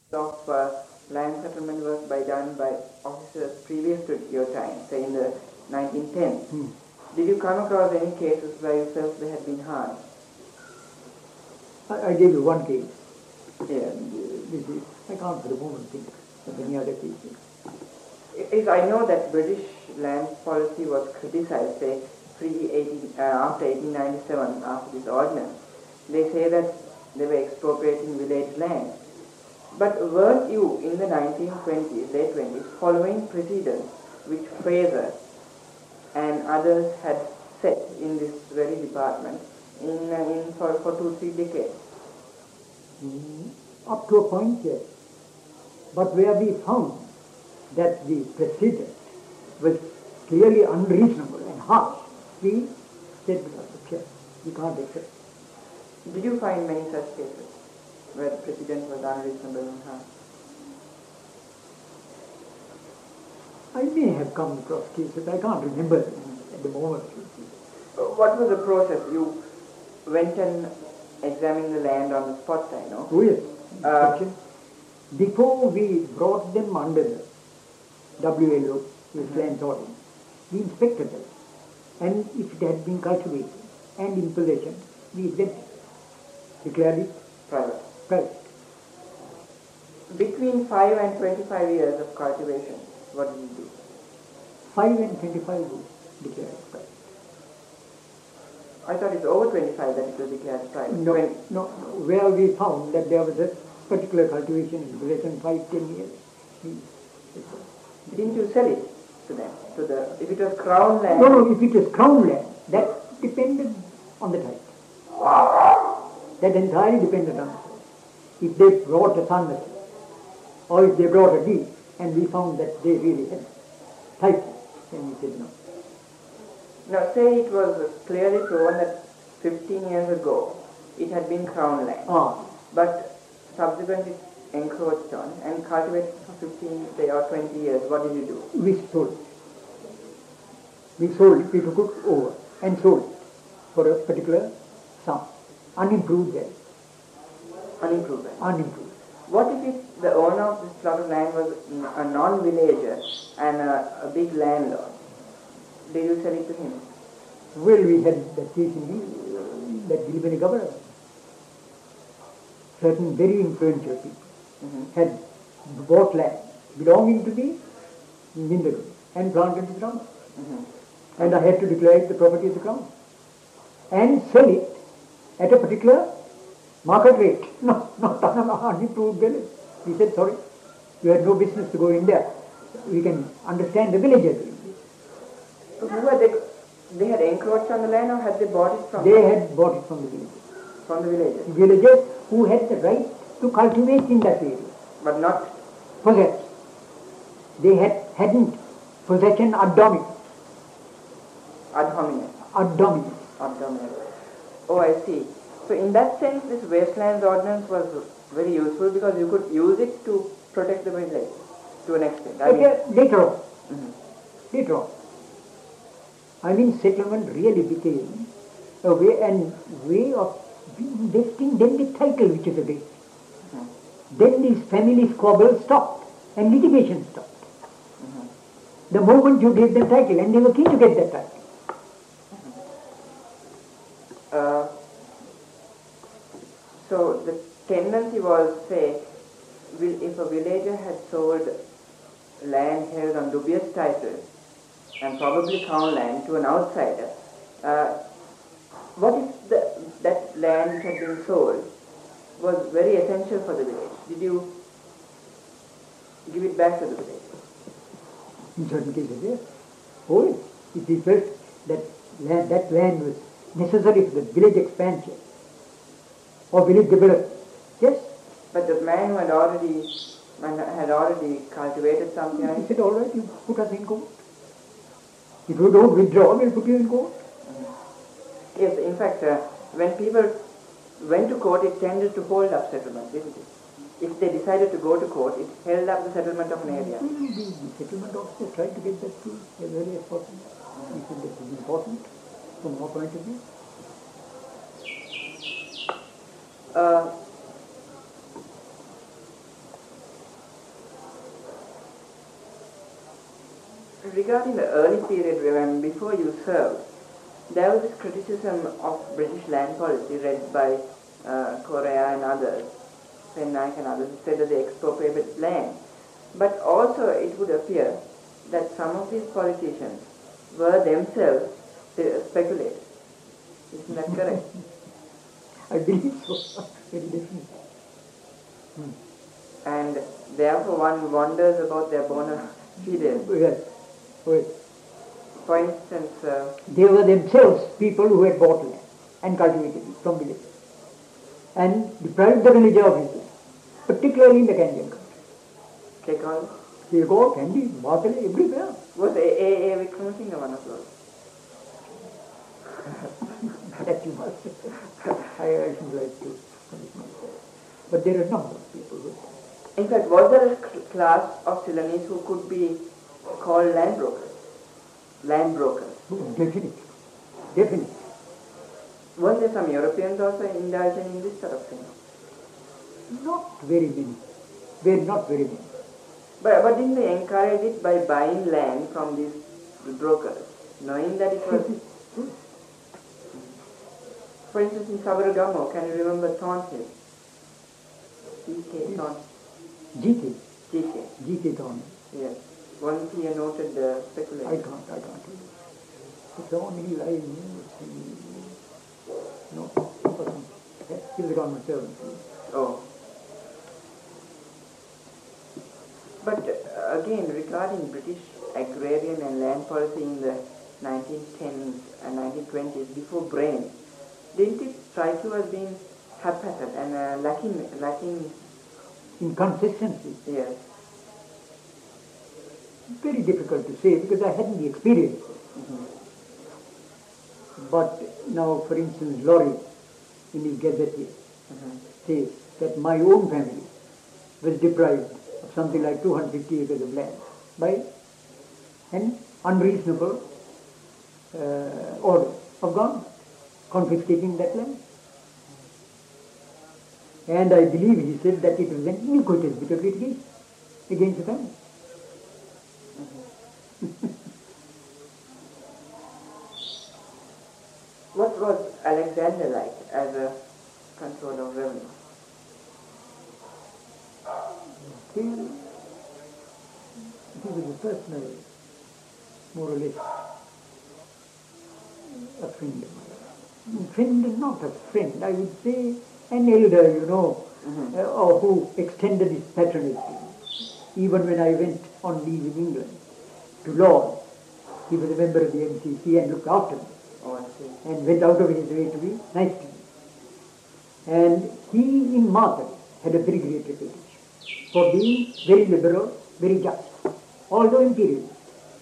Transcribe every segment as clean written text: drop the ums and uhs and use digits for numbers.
of land settlement was done by officers previous to your time, say in the 1910s. Did you come across any cases where you felt they had been harmed? I gave you one case. Yes. I can't for the moment think of any other cases. I know that British land policy was criticized, say, after 1897, after this ordinance. They say that they were expropriating village land. But weren't you in the 1920s, late 20s, following precedents which Fraser and others had set in this very department for 2-3 decades? Up to a point, yes. But where we found that the precedent was clearly unreasonable and harsh, we said, we can't accept. Did you find many such cases where the precedent was unreasonable and harsh? I may have come across cases, I can't remember at the moment. What was the process? You went and examined the land on the spot, I know. Oh yes. Before we brought them under the WLO, Wastelands Ordinance, we inspected them. And if it had been cultivated and in possession, we exempted it. Declared it private. Between 5 and 25 years of cultivation, what did you do? 5 and 25 years declared private. I thought it's over 25 that it was declared private. No. Where we found that there was a particular cultivation in possession 5-10 years. Didn't you sell it to them? If it was crown land? No, if it was crown land, that depended on the title. That entirely depended on the title. If they brought a son or if they brought a deed, and we found that they really had title, then we said no. Now, say it was clearly proven that 15 years ago it had been crown land, but subsequently encroached on and cultivated for 15 or 20 years. What did you do? We sold it. We took it over and sold it for a particular sum. Unimproved land. Unimproved land? Unimproved. What if the owner of this plot of land was a non-villager and a big landlord? Did you sell it to him? Well, we had that case in that Gilbert governor. Certain very influential people had bought land belonging to the Mindago and planted the ground. And I had to declare the property as the ground. And sell it at a particular market rate, not on unimproved village. We said, sorry, you had no business to go in there. We can understand the villagers. So who were they? They had encroached on the land, or had they bought it from? They had bought it from the villagers. From the villagers? Villagers who had the right to cultivate in that area. But not possess. They hadn't possession ad hominem. Ad hominem? Ad hominem. Ad hominem. Oh, I see. So in that sense, this Wastelands Ordinance was very useful because you could use it to protect the village to an extent. Later on. Later on. I mean, settlement really became a way of investing then the title which is a base. Then these family squabbles stopped and litigation stopped. The moment you gave them title, and they were keen to get that title. So the tendency was, say, if a villager had sold land held on dubious titles and probably crown land to an outsider, what if that land which had been sold was very essential for the village? Did you give it back to the village? In certain cases, yes. Oh, yes. If we felt that land was necessary for the village expansion or village development, yes. But the man who had already cultivated something, he said, all right, you put us in court. If you don't withdraw, we'll put you in court. Yes, in fact, when people went to court, it tended to hold up settlement, didn't it? If they decided to go to court, it held up the settlement of an area. The settlement officer tried to get that through as early as possible. He said that is important from our point of view. Regarding the early period when before you served, there was this criticism of British land policy read by Correa and others, Pennack and others, said that they expropriated land. But also it would appear that some of these politicians were themselves speculators. Isn't that correct? I believe so, very definitely. And therefore one wonders about their bona fides. Yes, yes. For instance, They were themselves people who had bought land and cultivated it from villages and deprived the village of it, particularly in the Canadian country. Kekal They go Kandy, Martale, everywhere. was A. Vikramasinghe one of those. That you must. I should like to punish myself. But there are a number of people who. In fact, was there a class of Ceylonese who could be called land brokers? Land brokers. Oh, definitely. Definitely. Were there some Europeans also indulging in this sort of thing? Not very many. Not very many. But didn't they encourage it by buying land from these brokers, knowing that it was... For instance, in Sabaragamo, can you remember Thornhill? G.K. Thornhill. GK. G.K. Thornhill. Yes. Once he noted the speculation. I can't tell you. Thornhill, I no, he was a government servant. Oh. But again, regarding British agrarian and land policy in the 1910s and 1920s, before Brain, didn't it strike you as being haphazard and lacking Inconsistency. Yes. Very difficult to say because I hadn't the experience. But now, for instance, Laurie, in his Gazette here, says that my own family was deprived of something like 250 acres of land by an unreasonable order of government confiscating that land. And I believe he said that it was an iniquitous bit of litigation against the family. What was Alexander like as a controller of revenue? He was a personal, more or less, a friend of mine. Friend is not a friend, I would say an elder, or who extended his patronage to me. Even when I went on leave in England to Lord, he was a member of the MCC and looked after me. Oh, I see. And went out of his way to be nice to me. And he in Martha had a very great reputation for being very liberal, very just, although imperial.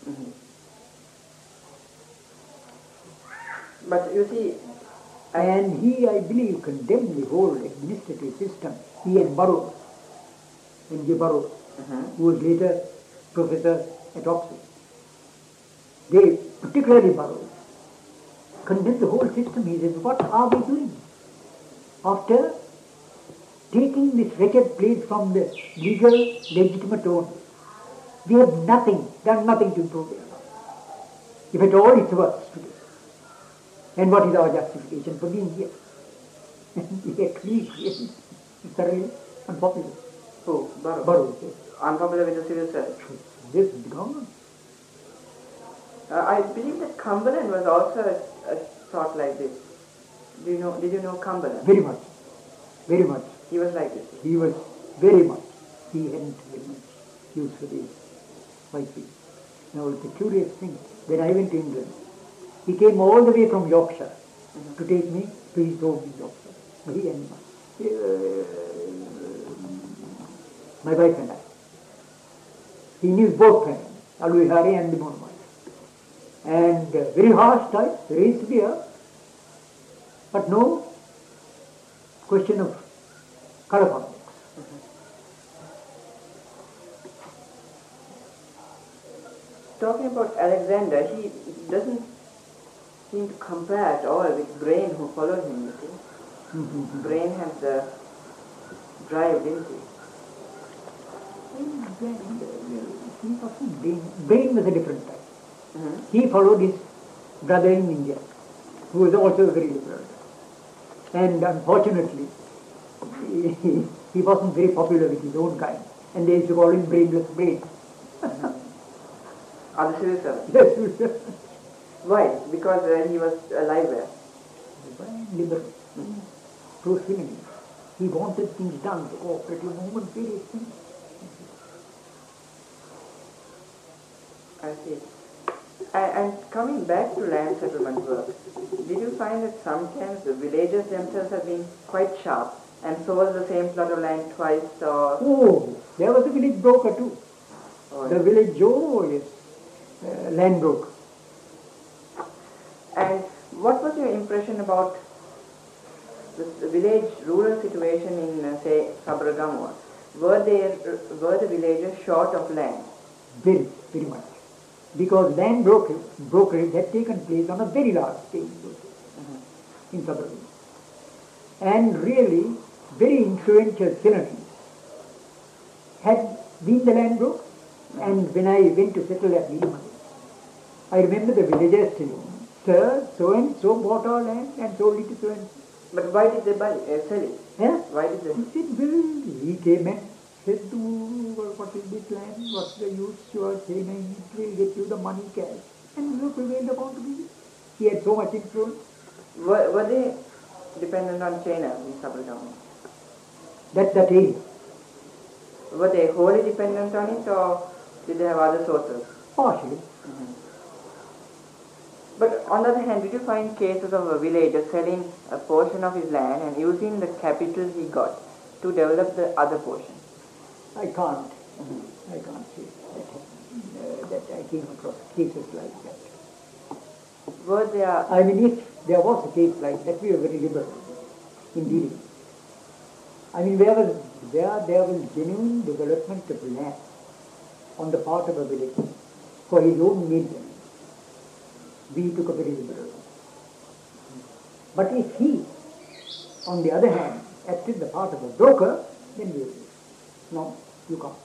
But you see... And he, I believe, condemned the whole administrative system. He and Burroughs, M.J. Burroughs, who was later professor at Oxford. They, particularly Burroughs, condemned the whole system. He said, what are we doing? After taking this wretched place from the legal, legitimate owner, we have done nothing to improve it. If at all, it's worse today. And what is our justification for being here? He actually is thoroughly unpopular. Who? Burroughs? Burroughs, yes. Unpopular with the civil service. Yes, the government. I believe that Cumberland was also a sort like this. Did you know Cumberland? Very much. Very much. He was like this. He was very much. He hadn't very much use for the white people. Now, it's a curious thing. When I went to England, he came all the way from Yorkshire to take me to his home in Yorkshire. He and my wife and I. He knew both parents, Alvihari and the Monomoy. And very harsh type, very severe, but no question of color politics. Talking about Alexander, he doesn't seem to compare at all with Brain, who followed him, you see. Brain had the drive, didn't he? he wasn't Brain. Brain was a different type. Mm-hmm. He followed his brother in India, who was also very liberal. And unfortunately, he wasn't very popular with his own kind. And they used to call him Brainless Brain. Other civil servant. Yes. Why? Because he was alive there. Liberal. Pro-civilian. He wanted things done, the cooperative movement, various things. I see. And coming back to land settlement work, did you find that sometimes the villagers themselves have been quite sharp and sold the same plot of land twice or... Oh, there was a village broker too. Oh, The yes. village, yes, land broker. And what was your impression about the village rural situation in, say, Sabaragamuwa? Were the villagers short of land? Very, very much. Because land brokerage had taken place on a very large scale in Sabaragamuwa. And really, very influential celebrities had been the land broker. And when I went to settle at Lima, I remember the villagers telling me, "Sir, so and so bought our land and sold it to so and so." But why did they sell it? Yeah? Why did they? He said, "Well, he came and said, what is this land? What's the use you are saying? It will get you the money cash." And we prevailed upon to give it. He had so much influence. Were they dependent on China in Sabaragamuwa? That's that area. Were they wholly dependent on it or did they have other sources? Partially. But on the other hand, did you find cases of a villager selling a portion of his land and using the capital he got to develop the other portion? I can't say that I came across cases like that. Were there... I mean, if there was a case like that, we were very liberal in dealing. I mean, there was genuine development of land on the part of a villager for his own needs. We took a very liberal. But if he, on the other hand, acted the part of a broker, then we will. No, you can't.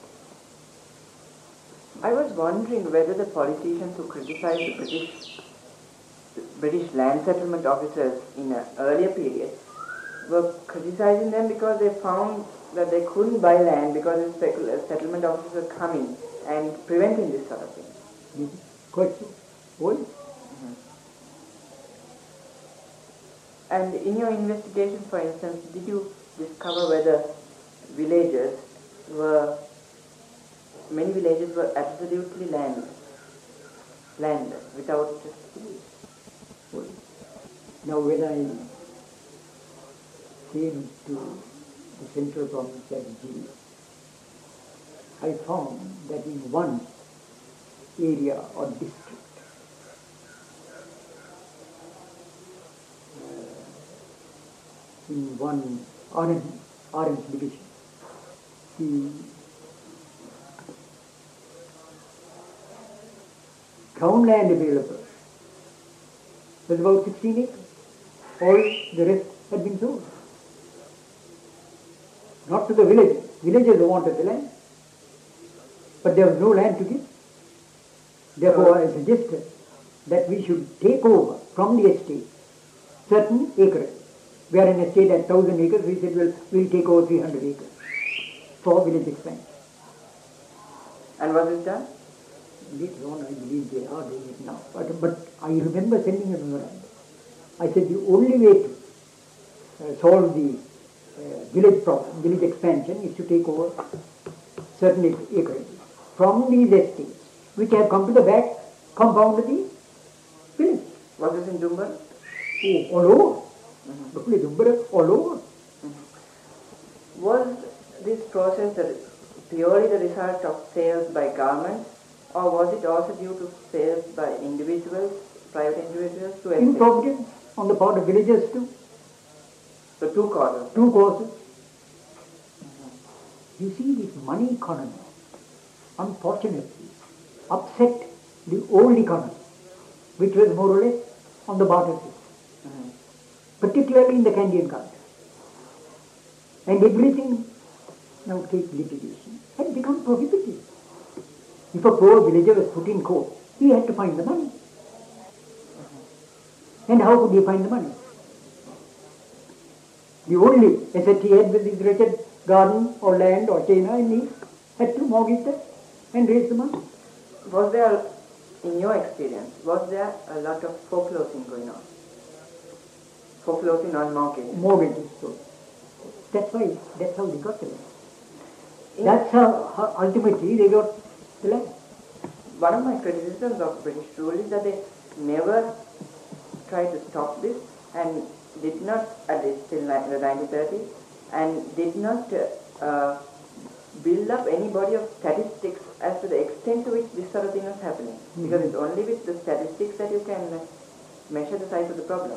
I was wondering whether the politicians who criticized the British land settlement officers in an earlier period were criticizing them because they found that they couldn't buy land because the settlement officers were coming and preventing this sort of thing. This is quite so. Well, And in your investigation, for instance, did you discover whether many villagers were absolutely landless, without well, now when I came to the central province at G, I found that in one area or district, in one Orange division, the ground land available was about 16 acres. All the rest had been sold. Not to the villagers. Villagers wanted the land, but there was no land to give. Therefore, I suggested that we should take over from the estate certain acreage. We are an estate at 1,000 acres. We said, well, we'll take over 300 acres for village expansion. And was it done? Later on, I believe they are doing it now. But I remember sending a memorandum. I said the only way to solve the village expansion is to take over certain acreage from these estates, which have come to the back compound of the village. Was this in Dumbar? Oh, all over. All over. Was this process purely the result of sales by government, or was it also due to sales by individuals, private individuals to estates? Improvidence on the part of villagers too. So two causes. Two causes. You see, this money economy, unfortunately, upset the old economy, which was more or less on the barter system, particularly in the Candian country. And everything, now take litigation, had become prohibited. If a poor villager was put in court, he had to find the money. And how could he find the money? The only asset he had was his wretched garden or land or chena, and he had to mortgage that and raise the money. Was there, in your experience, was there a lot of foreclosing going on? Foreclosing on mortgages? Mortgages, so. That's how they got the land. That's how ultimately they got the land. One of my criticisms of British rule is that they never tried to stop this and did not, at least till the 1930s, and did not build up any body of statistics as to the extent to which this sort of thing was happening. Mm-hmm. Because it's only with the statistics that you can measure the size of the problem.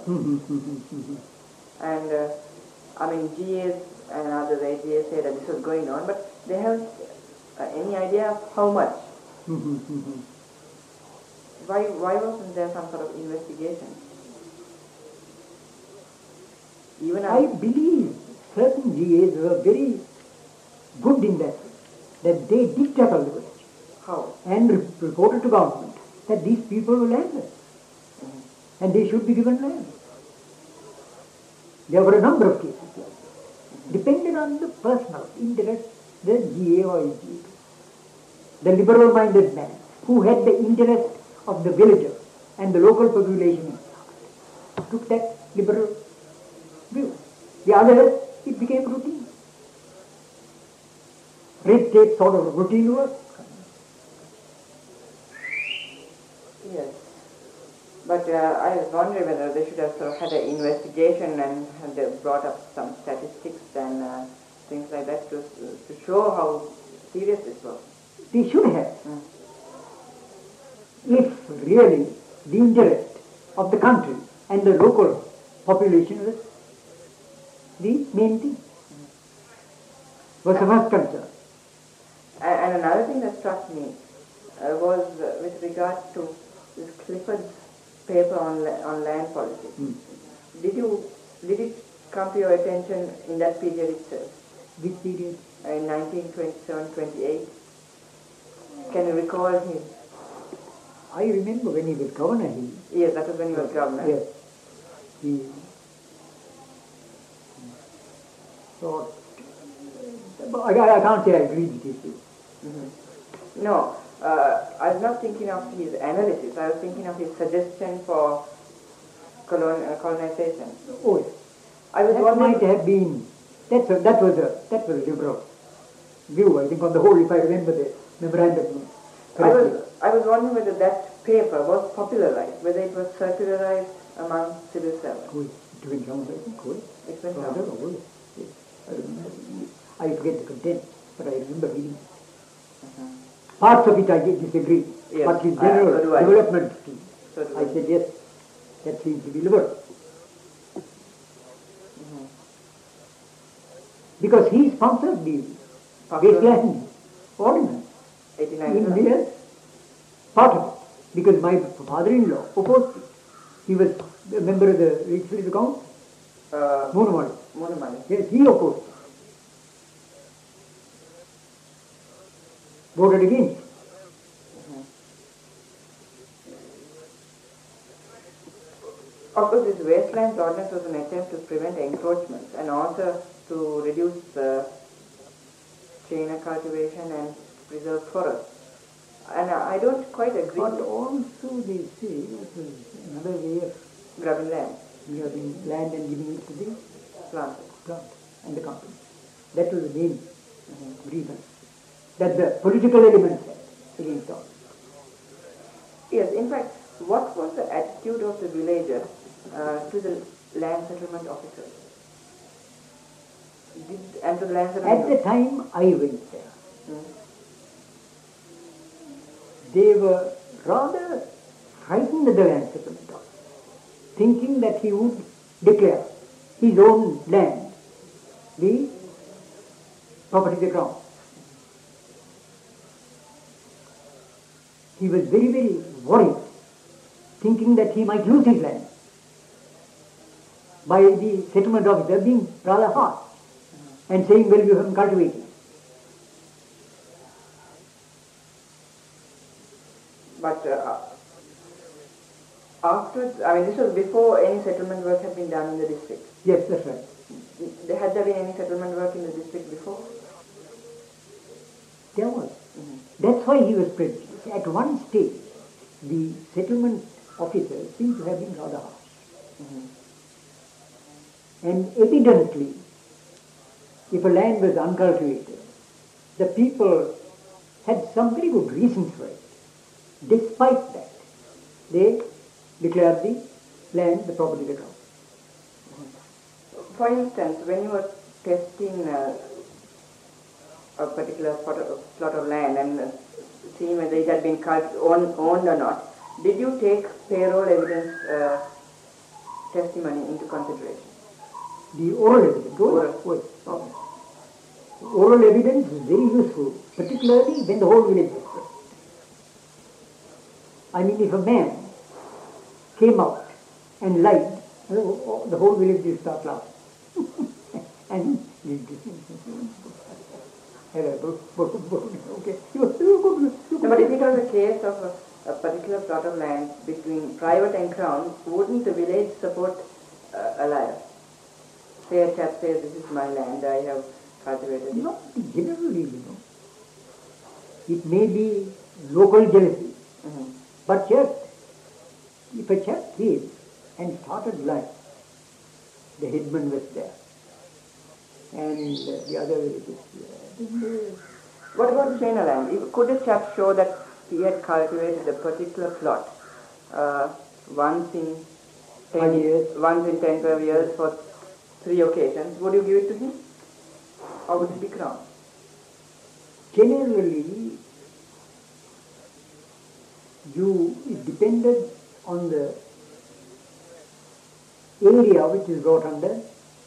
And I mean, GAs and other AGAs say that this was going on, but they haven't any idea of how much. Why wasn't there some sort of investigation? Even I believe certain GAs were very good in that they did tackle the question. How? And reported to government that these people were landless and they should be given land. There were a number of cases like that. Depended on the personal interest, the GA or AGA. The liberal-minded man who had the interest of the villager and the local population took that liberal view. The others, it became routine. Red tape sort of routine work. Yes. But I was wondering whether they should have sort of had an investigation and had they brought up some statistics and things like that to show how serious this was. They should have. If really the interest of the country and the local population was the main thing, was the first concern. And another thing that struck me was with regard to this Clifford's paper on land policy. Did it come to your attention in that period itself? Which period? In 1927-28. Can you recall him? I remember when he was governor. Yes, that was when he was governor. Yes. He thought. I can't say I agree with his view. No, I was not thinking of his analysis. I was thinking of his suggestion for colonization. Oh, yes. I was that wondering. might have been. That was a liberal view. I think on the whole, if I remember the memorandum. I was wondering whether that paper was popularized, whether it was circularized among civil servants. Oh, it went round, I think. It went I round. don't know. Yes. I forget the content, but I remember reading. Parts of it I disagree, Yes, but his so general do I. development scheme, So do I said yes, that seems to be liberal. Because he sponsored the wasteland ordinance. 89. Yes, part of it. Because my father-in-law opposed it. He was a member of the legislative council, Moonamali. Moonamali. Yes, he opposed it. Voted against. Of course, this wasteland ordinance was an attempt to prevent encroachments and also to reduce chaina cultivation and preserve forests. And I don't quite agree. But also they say it was another way of Grabbing land, grabbing land and giving it to the plant. plant and the company. That was the main grievance that the political elements had against all. Yes, in fact, what was the attitude of the villagers to the land settlement officers? And to the land settlement At the time I went there, they were rather frightened of the land settlement officer, thinking that he would declare his own land the property of the crown. He was very, very worried, thinking that he might lose his land by the settlement officer being rather harsh and saying, well, you haven't cultivated. But after, this was before any settlement work had been done in the district. Yes, that's right. Had there been any settlement work in the district before? There was. That's why he was prejudiced. At one stage, the settlement officers seem to have been rather harsh. And evidently, if a land was uncultivated, the people had some very good reasons for it. Despite that, they declared the land the property of the crown. For instance, when you were testing a particular plot of land and seeing whether it had been owned or not, did you take payroll evidence testimony into consideration? The oral evidence. Oral evidence is very useful, particularly when the whole village is present. I mean, if a man came out and lied, the whole village will start laughing. And okay. But if it was a case of a particular plot of land between private and crown, wouldn't the village support a liar? Say a chap says, this is my land, I have cultivated it. Not generally, It may be local jealousy. But just, if a chap came and started lying, the headman was there. And the other villages. What about China land? Could a chap show that he had cultivated a particular plot once in 10 years, once in 10, 12 years for 3 occasions? Would you give it to him? Or would it be crown? Generally, it depended on the area which is brought under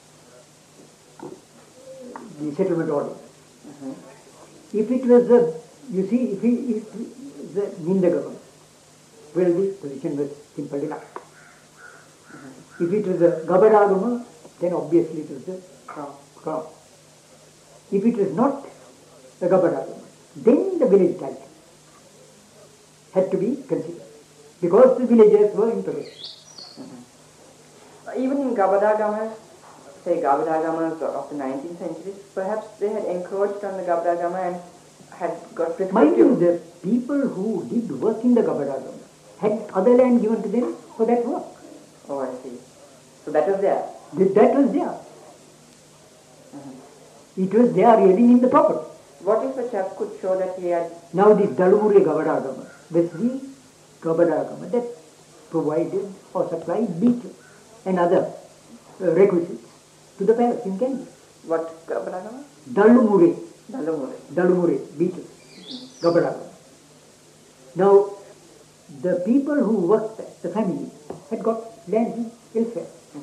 the settlement order. If it was if the Minda government, well, the position was simple enough. If it was a Gabadagama, then obviously it was the crown. If it was not the Gabadagama, then the village title had to be considered, because the villagers were in possession. Even in Gabadagamas, say Gabadagamas of the 19th century, perhaps they had encroached on the Gabadagama and had got prescriptive. Mind you, the people who did work in the Gabadagama had other land given to them for that work. Oh, I see. So that was there? That was there. It was there really in the property. What if a chap could show that he had... Now this Dalumuri Gabadagama was the Gabadagama that provided or supplied beetle and other requisites to the palace in Kandy. What Gabadagama? Dalumuri, beetle, Gabadagama. Now, the people who worked there, the family, had got land elsewhere.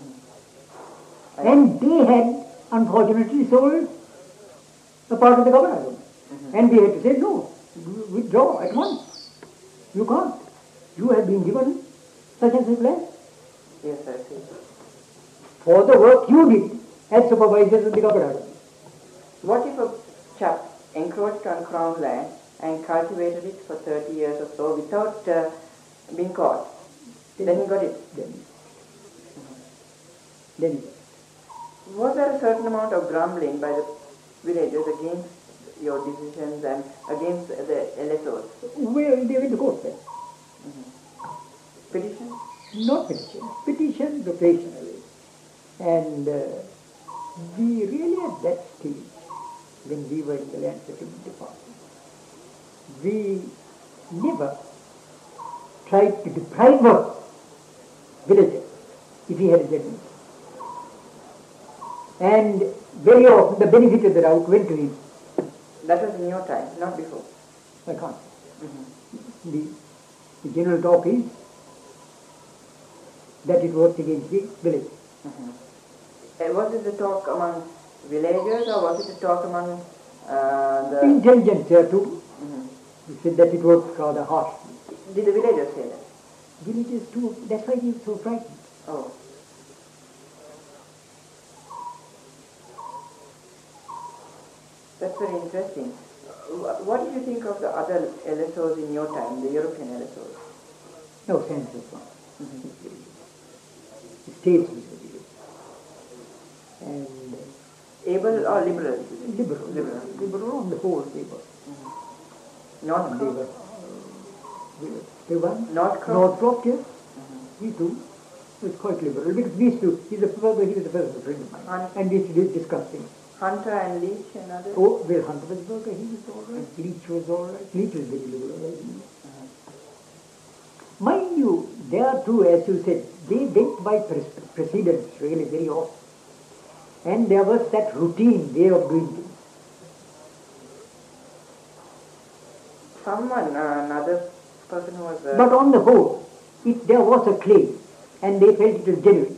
And they had, unfortunately, sold a part of the Gabadagama. And they had to say, no, withdraw at once. You can't. You have been given such and such land. Yes, I see. For the work you did as supervisors of the Gabadagama. What if a chap encroached on crown land and cultivated it for 30 years or so without being caught? Then he got it? Then Was there a certain amount of grumbling by the villagers against your decisions and against the LSOs? Well, they went to court then. Petition? Not petition. Petition occasionally. And we really at that stage, when we were in the land settlement department, we never tried to deprive of villagers if he had a judgment. And very often the benefit of the doubt went to him. That was in your time, not before? I can't. The general talk is that it worked against the village. Was it the talk among villagers or was it a talk among the... Intelligentsia too. He said that it worked rather harsh. Did the villagers say that? Villagers too. That's why he was so frightened. Oh. That's very interesting. What did you think of the other LSOs in your time, the European LSOs? No, sense was one. The states was very good. And Able or liberal? liberal on the whole they were. Not They were. They were. Northcroft? Yes. He too was quite liberal. Because he was the first friend of mine. And we used to discuss things. Hunter and Leach and others? Oh, well, Hunter was Burger, he was all right. Leach was all right. Leach was very liberal. Mind you, there too, as you said, they went by precedence really very often. And there was that routine way of doing things. Another person who was... But on the whole, if there was a claim and they felt it was genuine,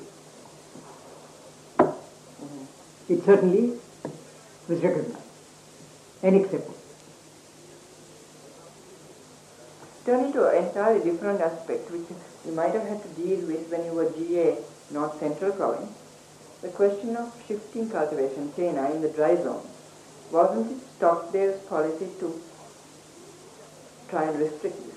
it certainly was recognized and accepted. Turning to an entirely different aspect, which you might have had to deal with when you were GA North Central Province, the question of shifting cultivation, Chena, in the dry zone. Wasn't it Stockdale's policy to try and restrict this?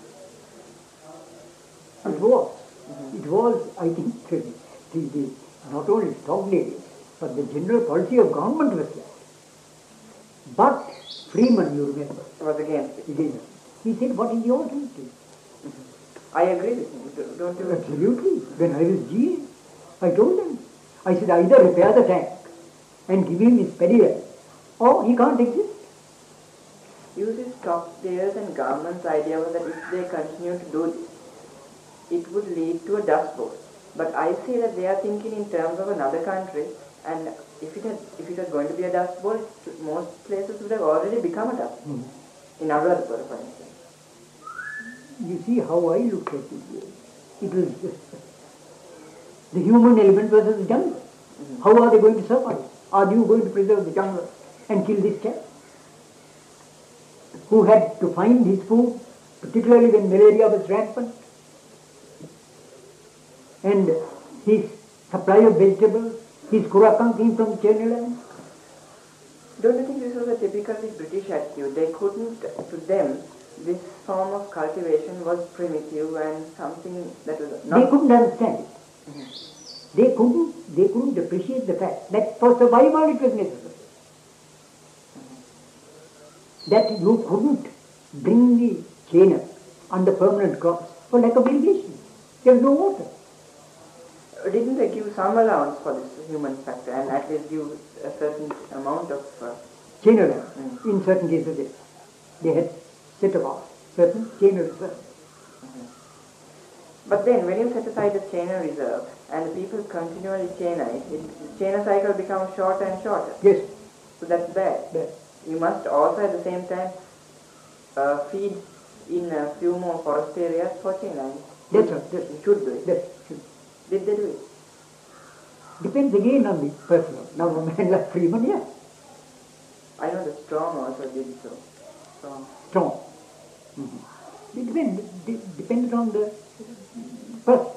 It was. It was, I think, the not only Stockdale, but the general policy of government was that. But Freeman, you remember, Was against it. He said, what is the alternative? I agree with him, don't you? Absolutely. When I was GA, I told them. I said, either repair the tank and give him his pedal, or he can't exist. You see, Stockdale's and government's idea was that if they continue to do this, it would lead to a dust bowl. But I see that they are thinking in terms of another country, and if it was going to be a dust bowl, most places would have already become a dust bowl. In Anuradhapura, for instance. You see how I look at it. It was the human element versus the jungle. How are they going to survive? Are you going to preserve the jungle and kill this cat? Who had to find his food, particularly when malaria was rampant? And his supply of vegetables, his kurakang came from China land. Don't you think this was a typically British attitude? They couldn't, to them, this form of cultivation was primitive and something that was not... They couldn't understand it. They couldn't appreciate the fact that for survival it was necessary. That you couldn't bring the China under permanent crops for lack of irrigation. There was no water. Didn't they give some allowance for this human factor and at least give a certain amount of... China land, in certain cases, yes. They had set apart certain China reserves. But then when you set aside the China reserve and the people continually China it, the China cycle becomes shorter and shorter. Yes. So that's bad. You must also at the same time feed in a few more forest areas for China. That's right. You should do it. Yes. Did they do it? Depends again on the person. Now a man like Freeman, yes. I know the Strong also did so. Strong. It depended on the person.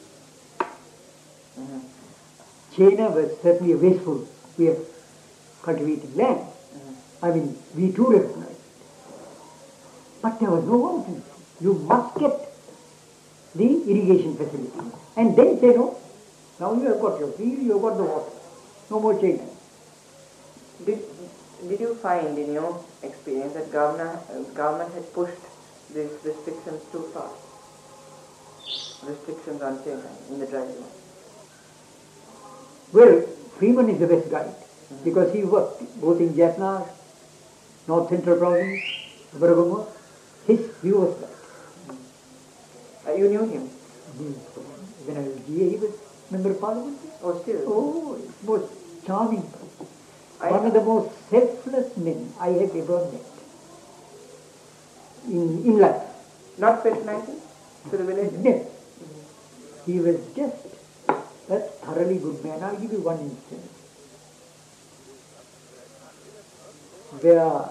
China was certainly a wasteful way of cultivating land. I mean, we too recognize it. But there was no alternative. You must get the irrigation facility. And then say, no, now you have got your field, you have got the water. No more China. Did you find in your experience that government had pushed these restrictions too far? Restrictions on China in the dry zone? Well, Freeman is the best guide because he worked both in Jaffna, North Central Province, Baragama. His view was that. You knew him? When I was GA, he was Member of Parliament. Oh, still? Oh, most charming person. One of the most selfless men I have ever met in life. Not patronizing to the village? Yes. He was just a thoroughly good man. I'll give you one instance. Where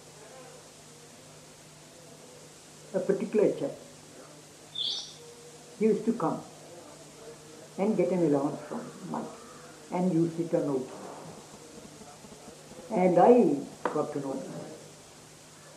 a particular chap used to come and get an allowance from Mike and use it on note. And I got to know him.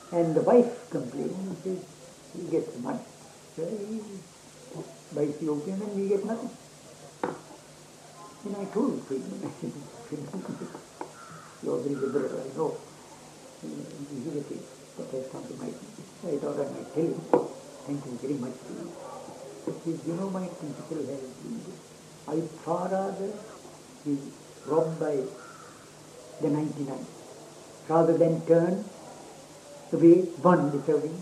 And the wife complained and said, he gets money. So he buys the opium and we get nothing. And I told Friedman, I said, Friedman, you're very liberal, I know. This is the thing that has come to my mind. I thought I might tell him, thank you very much. He says, you know, my principle has been this. I'd far rather be robbed by the 99 rather than turn away one deserving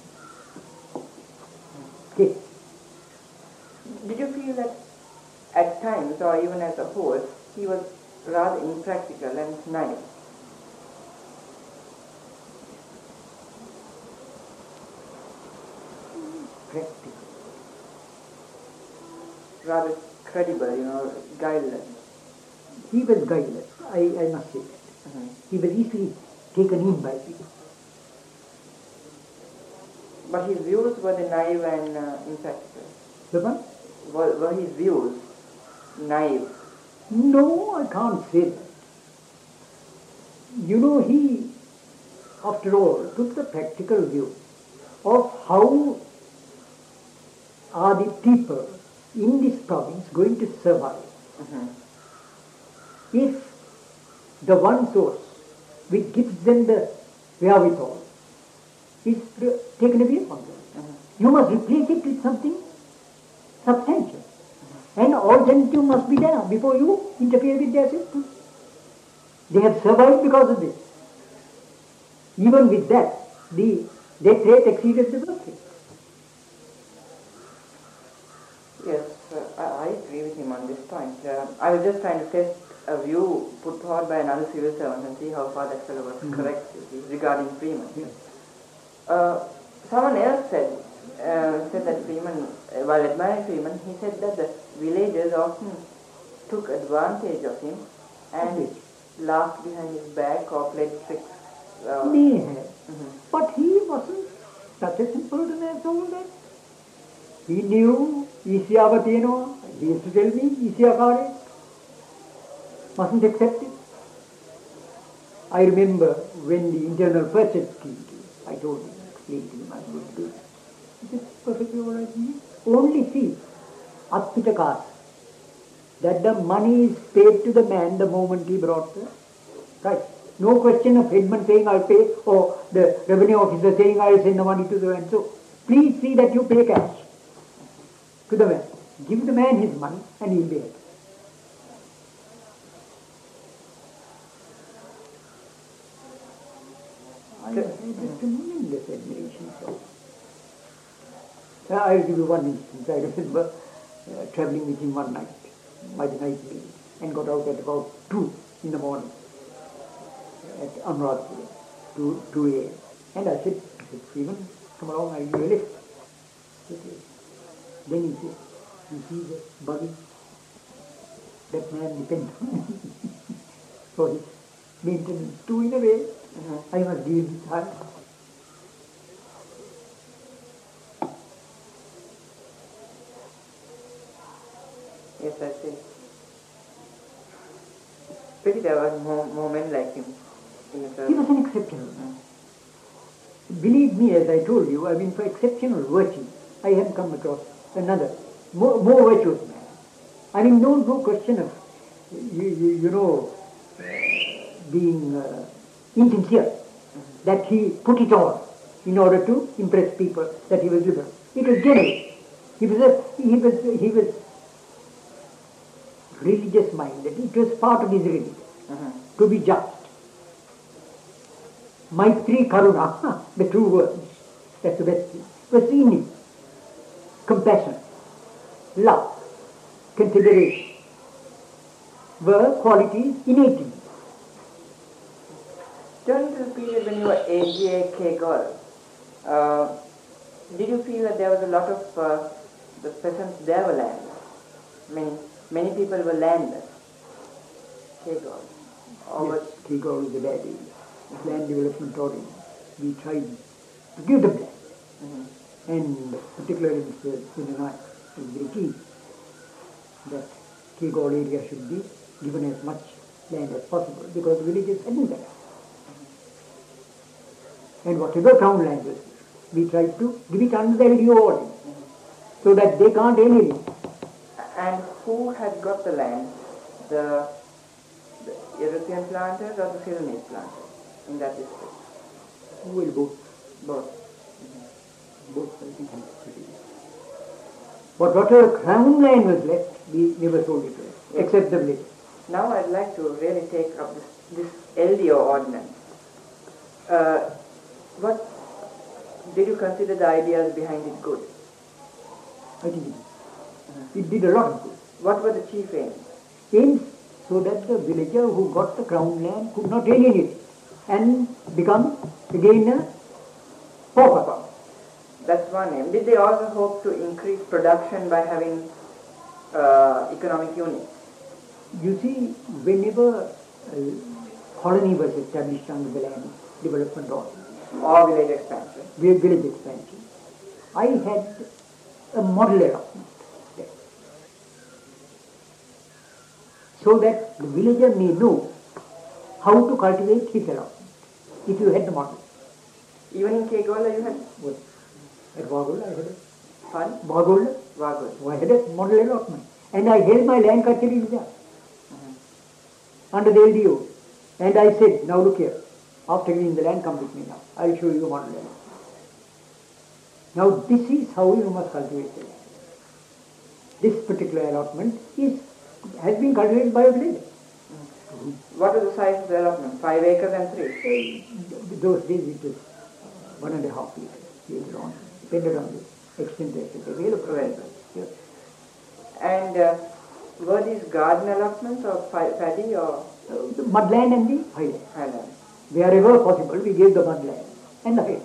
case. Did you feel that at times, or even as a whole, he was rather impractical and naive? Practical. Rather credible, guileless. He was guileless, I must say that. He was easily taken in by people. But his views were the naive and impractical. The what? Were his views naive? No, I can't say that. You know, he, after all, took the practical view of how are the people in this province going to survive if the one source which gives them the wherewithal is taken away from them. You must replace it with something substantial. And alternative must be there before you interfere with their system. They have survived because of this. Even with that, the death rate exceeded the birth rate. Yes, I agree with him on this point. I was just trying to test a view put forward by another civil servant and see how far that fellow was correct regarding Freeman. Yes. Someone else said that Freeman, while admiring Freeman, he said that the villagers often took advantage of him and laughed behind his back or played tricks. They have. But he wasn't such a simpleton as all that. He knew Isiyava Tiyenowa. He used to tell me, Isiyakare. Mustn't accept it. I remember when the internal purchase scheme came, I told him, explained to him, I'm going to do it. He said, perfectly all right. Only see, Atpita caste, that the money is paid to the man the moment he brought the price. No question of headman saying I'll pay, or the revenue officer saying I'll send the money to the man. So please see that you pay cash to the man. Give the man his money and he'll be happy. I had a tremendous admiration for. I'll give you one instance. I remember travelling with him one night, by the night mail, and got out at about 2 in the morning at Anuradhapura, 2 a.m. And I said, Freeman, come along, I'll give you a lift. Then he said, you see the buggy? That man depends on me for his maintenance too, in a way. I must give him time. Yes, I see. Pretty there was more men like him in the service. He was an exceptional man. Believe me, as I told you, I mean, for exceptional virtue, I haven't come across another, more virtuous man. I mean, no question of, being insincere, that he put it on in order to impress people that he was liberal. It was genuine. He was religious minded. It was part of his religion to be just. Maitri Karuna, the two words, that's the best thing, was in him. Compassion, love, consideration were qualities innate in him. During the period when you were AGA Kegol, did you feel that there was a lot of the peasants there were landless? Many people were landless. Kegol. Yes, Kegol is a bad area. Land development oriented. We tried to give them land. And particularly Mr. Sinanai was very keen that Kegol area should be given as much land as possible because the villages hadn't that. And whatever crown land was, we tried to give it under the LDO order, so that they can't alienate. And who had got the land? The European planters or the Ceylonese planters in that district? Well, both. Both. Both, I think. But whatever crown land was left, we never sold it to them, except the village. Now I'd like to really take up this LDO ordinance. What did you consider the ideas behind it good? I think it did a lot of good. What were the chief aims? Aims so that the villager who got the crown land could not alienate it and become again a pauper. That's one aim. Did they also hope to increase production by having economic units? You see, whenever a colony was established under the land development order, Or village expansion? Village expansion, I had a model allotment there, so that the villager may know how to cultivate his allotment, if you had the model. Even in Kegola you had? Well, at Wagola I had a Pardon? Wagola, I had a model allotment, and I held my land custody there under the LDO, and I said, now look here, after giving the land, come with me now, I will show you a model allotment. Now this is how you must cultivate the land. This particular allotment has been cultivated by a villager. What was the size of the allotment? 5 acres and 3? Those days it was 1.5 acres. Later on, depended on the extent that it was available. Yes. And were these garden allotments or paddy or? The mudland and the highland. Highland. Wherever possible, we gave the mudland and the highland.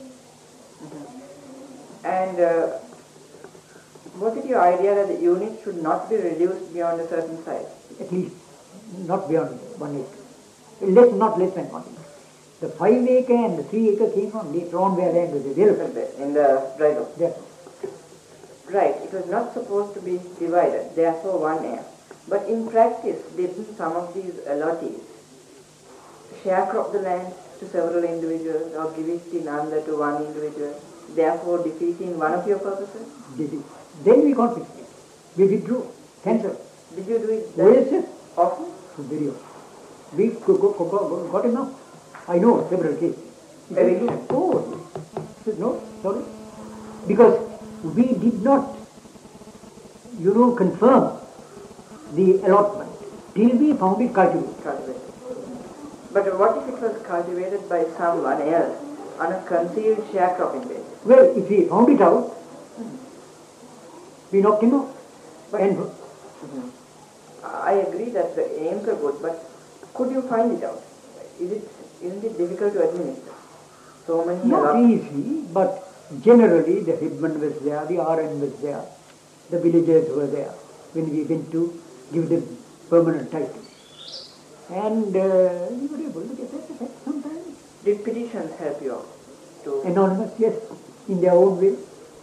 And was it your idea that the unit should not be reduced beyond a certain size? At least not beyond 1 acre. Not less than 1 acre. The 5 acre and the 3 acre came on later on where land was available. In the dry zone? Yes. Right, it was not supposed to be divided, therefore 1 acre. But in practice, didn't some of these allottees sharecrop the land to several individuals or give it in under to one individual, therefore defeating one of your purposes? Then we confiscated. We withdrew. Cancelled. Did you do it Yes. often? Very often. We got enough. I know several cases. Eviction? Oh, no, sorry. Because we did not, confirm the allotment till we found it cultivated. But what if it was cultivated by someone else on a concealed sharecropping basis? Well, if we found it out, we knocked him out. I agree that the aims are good, but could you find it out? Isn't it difficult to administer? So many Not easy, but generally the headman was there, the RN was there, the villagers were there when we went to give them permanent title. And we were able to get that effect sometimes. Did petitions help you out? Anonymous, yes, in their own way.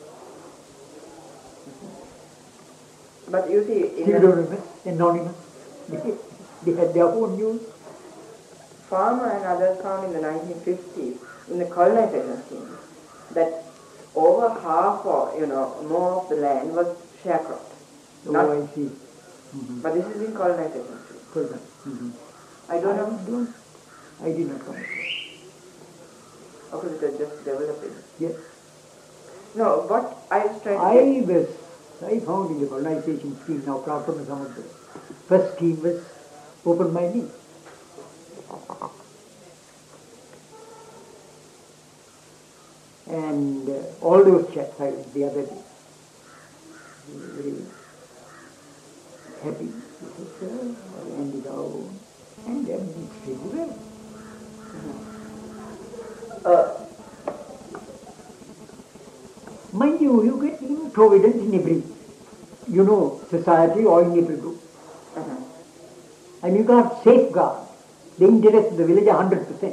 But you see, anonymous, they had their own views. Farmer and others found in the 1950s, in the colonization scheme, that over half or more of the land was sharecropped. I see. But this is in colonization scheme. I don't know. I did not comment. Or could it have just developed? Yes. No, what I was trying to I found in the colonization scheme, now Pratama Samuddra, first scheme was opened by me. And all those chats I was the other day, very happy. I ended out, and then it's really well. Mind you, you get improvidence in every, society or in every group. And you can't safeguard the interest of the villager 100%.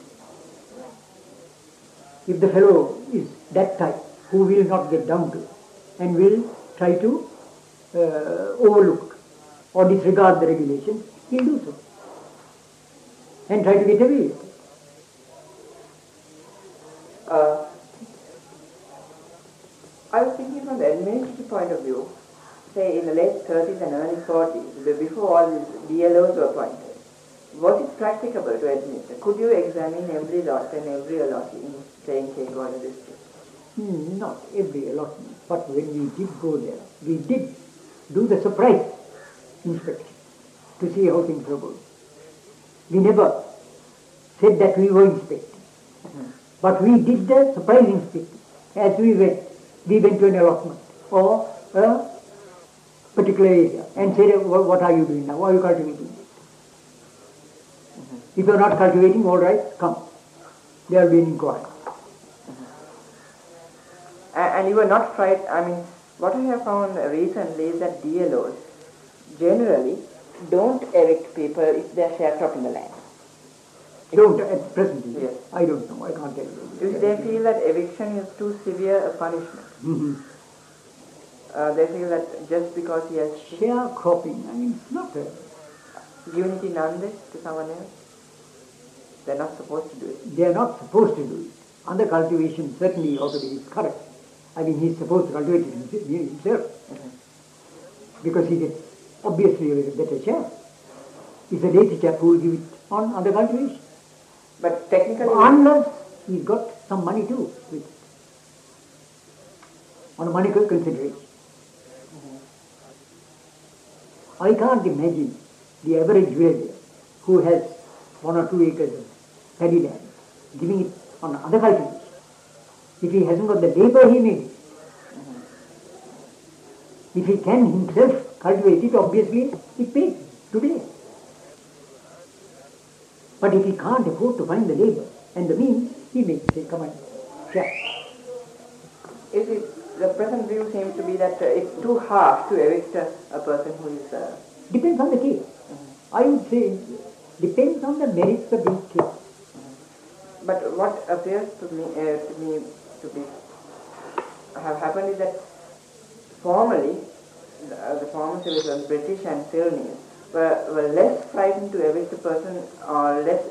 If the fellow is that type, who will not get down to it, and will try to overlook or disregard the regulations, he'll do so. And try to get away with it. I was thinking from the administrative point of view, say in the late 30s and early 40s, before all these DLOs were appointed, was it practicable to administer? Could you examine every lot and every allot in, say, in Kegoda district? Not every allotment, but when we did go there, we did do the surprise inspection to see how things were going. We never said that we were inspecting, but we did the surprise inspection. As we went to an allotment or a particular area and said, what are you doing now? Why are you cultivating? If you are not cultivating, all right, come. There will be an inquiry. And you were not frightened. I mean, what I have found recently is that DLOs generally don't evict people if they are sharecropping the land. Don't at present. Yes. I don't know. I can't tell you. If they feel that eviction is too severe a punishment. They feel that just because he has sharecropping, I mean, it's not a given it in Nande to someone else, they're not supposed to do it. They are not supposed to do it. Under cultivation, certainly already is correct. I mean, he's supposed to cultivate it himself. Because he gets obviously a better share. It's a later chap who will give it on under cultivation. But technically... Unless he's got some money too with it. On a money consideration. I can't imagine the average villager who has 1 or 2 acres of paddy land giving it on other cultivation. If he hasn't got the labor, he may. If he can himself cultivate it, obviously it pays today. But if he can't afford to find the labor and the means, he may say, come and share. The present view seems to be that it's too harsh to evict a person who is... Depends on the case. I would say depends on the merits of each case. But what appears to me to be have happened is that formerly the former civilians, British and Ceylonese, were less frightened to evict a person or less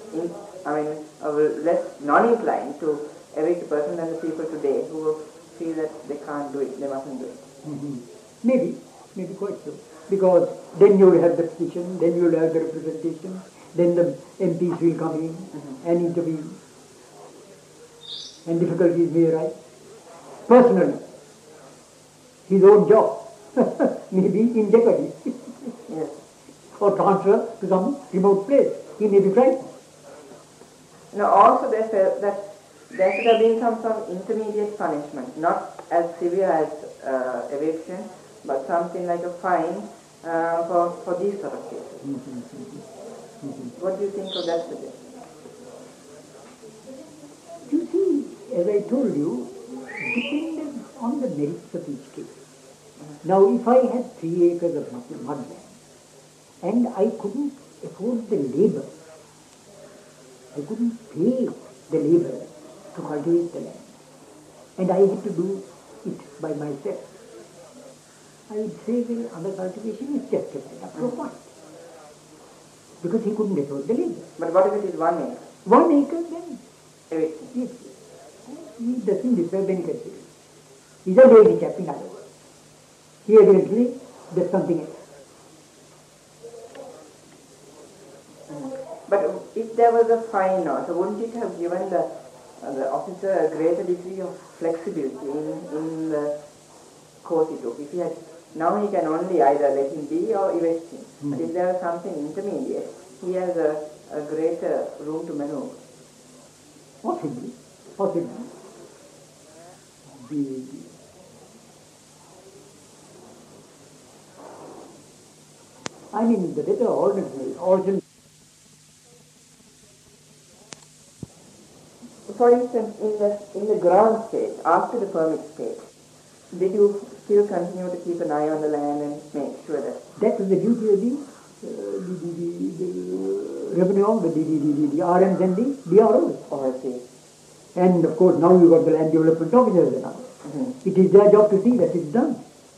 less non-inclined to evict a person than the people today who feel that they can't do it, they mustn't do it. Maybe quite so. Because then you will have the petition, then you will have the representation, then the MPs will come in and intervene, and difficulties may arise. Personally, his own job may be in jeopardy. Yes. Or transfer to some remote place. He may be frightened. Now also they felt that there should have been some intermediate punishment, not as severe as eviction, but something like a fine for these sort of cases. What do you think of that suggestion? You see, as I told you, depended on the merits of each case. Now, if I had 3 acres of mudland and I couldn't afford the labor, I couldn't pay the labor to cultivate the land, and I had to do it by myself, I would say the under cultivation is justified up to a point. Because he couldn't afford the labor. But what if it is 1 acre? 1 acre then? Eviction. Yes. He doesn't deserve any consideration. He's a lazy chap in other words. He evidently does something else. But if there was a fine also, wouldn't it have given the officer a greater degree of flexibility in the course he took? If he had, now he can only either let him be or evict him. But if there was something intermediate, he has a greater room to maneuver. Possibly. I mean, the better ordinance. For instance, in the ground stage, after the permit stage, did you still continue to keep an eye on the land and make sure that... That was the duty of the revenue officer, the RMs and the BROs. Oh, I see. And of course now you've got the land development officers now. It is their job to see that it's done.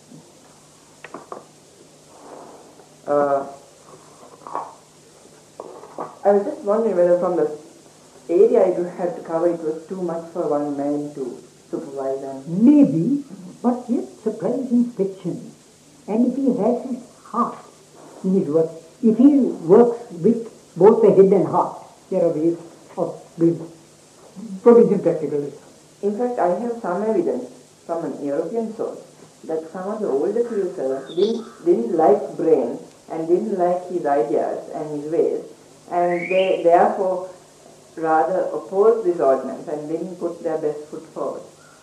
I was just wondering whether from the area you had to cover it was too much for one man to supervise and... Maybe, but yet surprising inspection. And if he has his heart in his work, if he works with both the head and heart, there are ways of producing practical results. In fact, I have some evidence from an European source that some of the older civil servants didn't like Brain and didn't like his ideas and his ways, and they therefore rather opposed this ordinance and didn't put their best foot forward.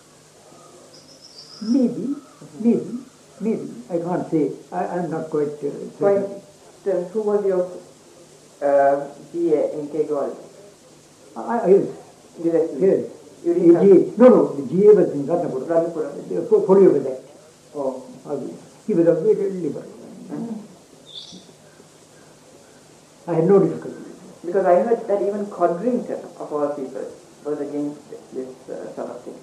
Maybe. I can't say. I'm not quite certain. For instance, who was your GA in Kegalle? Yes. Directly? Yes. You didn't have... No, the GA was in Ratnapura. The portfolio was that. Oh. He was a very liberal. I had no difficulty. Because I heard that even Codrington, of all people, was against this sort of thing.